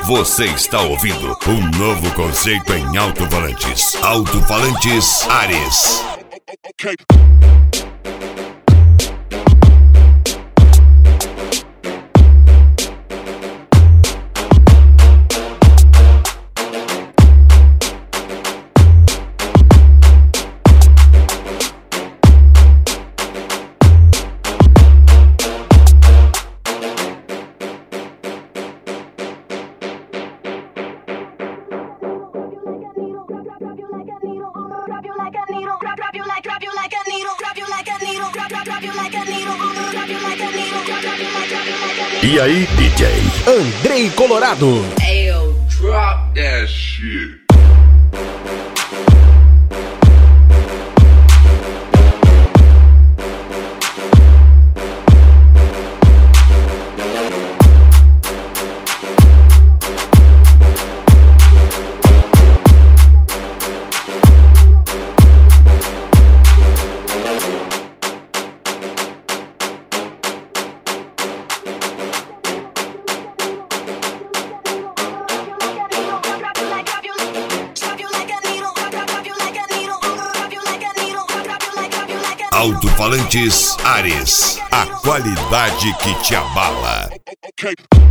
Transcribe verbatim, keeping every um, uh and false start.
Você está ouvindo um novo conceito em alto-falantes. Alto-falantes Ares. Okay. E aí, D J Andrei Colorado. Ayo, drop that shit. Alto-falantes Ares, a qualidade que te abala. Okay.